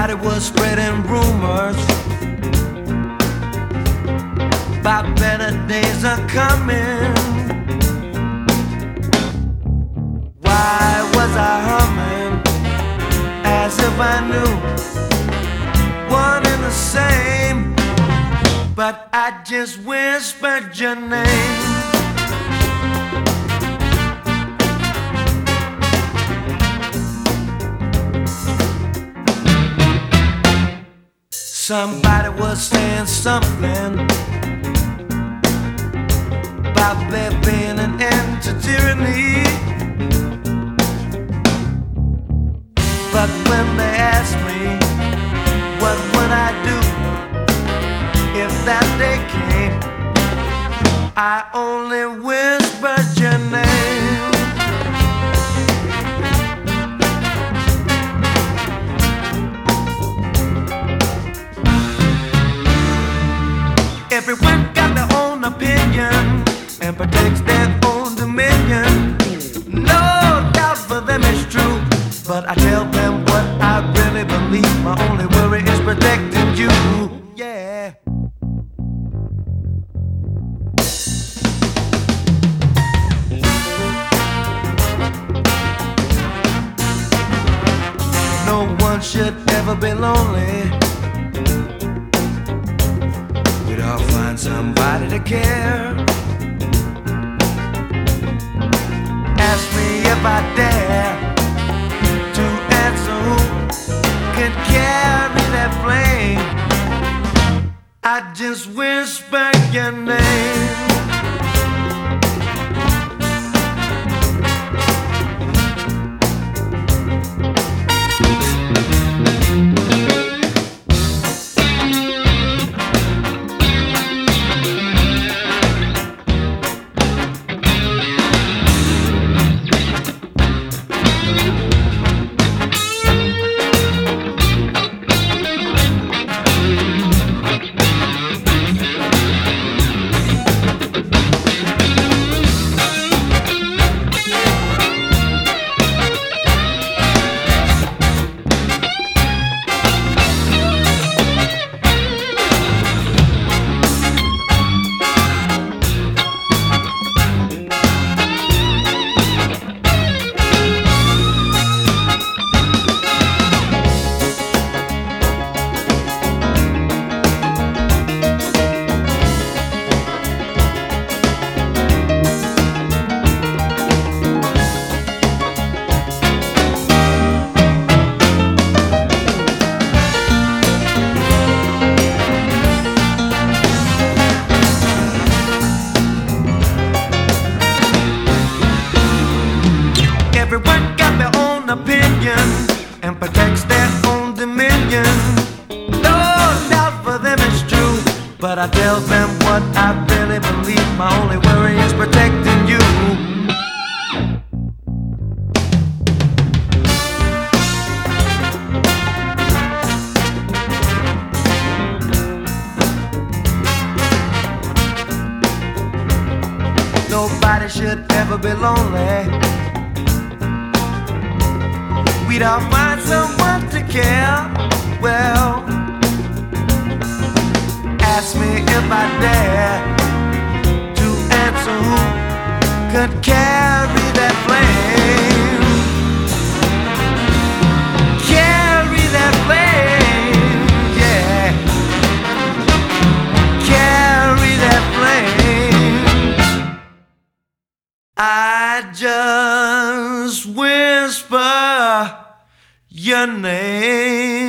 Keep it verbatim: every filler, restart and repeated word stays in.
Somebody was spreading rumors about better days are coming. Why was I humming as if I knew one and the same? But I just whispered your name. Somebody was saying something about there being an end to tyranny. But when they asked me what would I do if that day came, I only whispered your name. Everyone got their own opinion and protects their own dominion. No doubt for them it's true, but I tell them what I really believe. My only worry is protecting you, yeah. No one should ever be lonely. We'd all find somebody to care. Ask me if I dare to answer who can carry that flame. I just whisper your name. Everyone got their own opinion and protects their own dominion. No doubt for them it's true, but I tell them what I really believe. My only worry is protecting you. Nobody should ever be lonely. We'd all find someone to care. Well, ask me if I dare to answer who could carry that flame. Carry that flame, yeah. Carry that flame. I just whisper your name.